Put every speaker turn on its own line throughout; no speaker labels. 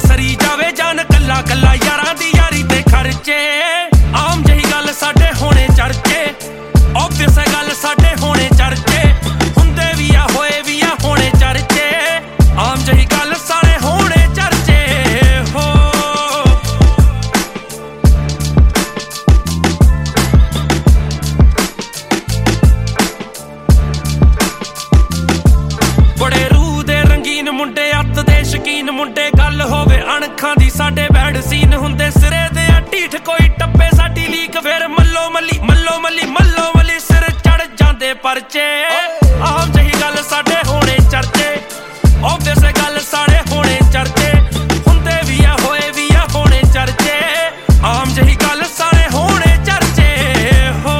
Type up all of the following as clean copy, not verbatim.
सरी जावे जान कल्ला कल्ला यारां दी यारी ते खर्चे आम जही गल साडे होने चर्चे ऑब्वियस है गल साडे होने चर्चे हुंदे भी आ होए भी आ होने चर्चे आम जही गल सारे होने चर्चे हो बड़े रूह दे रंगीन मुंडे अत दे शकीन मुंडे गल होवे अणखां दी साडे बैड सीन हुंदे सिरे दे ढीठ कोई टप्पे साडी लीक फिर मल्लो मल्ली मल्लो मल्ली मल्लो मल्ली सिर चढ़ जांदे परचे आम जही गल साडे होने चर्चे ऑब्वियस गल सारे होने चर्चे हुंदे भी आ होए भी आ होने चर्चे आम जही गल सारे होने चर्चे हो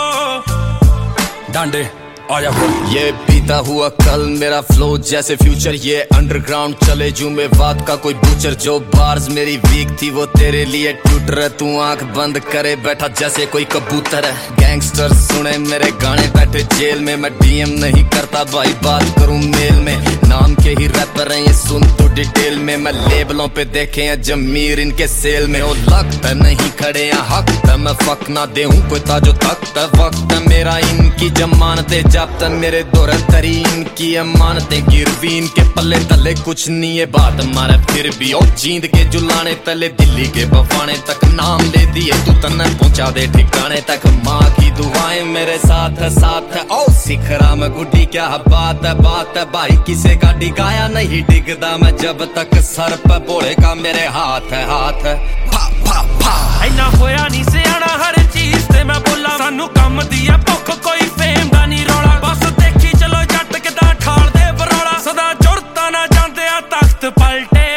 डांडे आया
ये पीता हुआ कल मेरा फ्लो जैसे फ्यूचर ये अंडरग्राउंड चले जुमेवाद का कोई बूचर जो बार्स मेरी वीक थी वो तेरे लिए ट्यूटर है तू आंख बंद करे बैठा जैसे कोई कबूतर है गैंगस्टर सुने मेरे गाने बैठे जेल में मैं डीएम नहीं करता भाई बात करूं मेल में नाम के ही रैपर हैं ये सुन तो डिटेल में मैं लेबलों पे देखे हैं जमीर इनके सेल में ओ लगता नहीं खड़े हैं हक मैं फक ना दे कोई ताजो तख्त वक्त मेरा इनकी जमानते जब तक मेरे दौर तरीन की अमानतें गिरवी इनके पल्ले तले कुछ नहीं है बात मारे फिर भी ओ जींद के जुलाने तले दिल्ली के बफाने तक नाम ले दिए तू तन्ने पहुंचा दे ठिकाने तक माँ की दुआएं मेरे साथ है ओ सिखरा में गुड्डी क्या बात है भाई किसे का डिगाया नहीं डिगदा मैं जब तक सर पे बोले का मेरे हाथ है फा फा फा
इना होया नहीं सियाना हर चीज ते मैं बोला सानू कम दी है भुख कोई फेम दा नहीं रौला बस देखी चलो जट किदा ठाल दे बरौला सदा जुड़ता ना जांदे आ तख्त पलटे